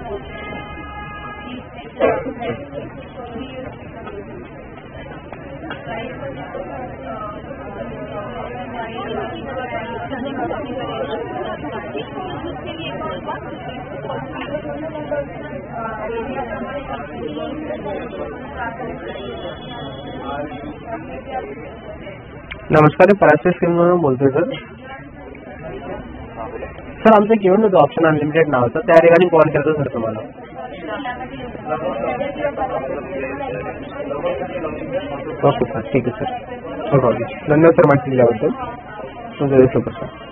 नमस्कार, पराशर स्कीम म्हणून बोलतोय सर. सर आमचं एक इव्हेंट होतं ऑप्शन अनलिमिटेड नावाचं, त्या ठिकाणी कॉल करतो सर तुम्हाला. ओके सर, ठीक आहे सर, नो प्रॉब्लेम. धन्यवाद सर माहिती दिल्याबद्दल. तुमचं सर.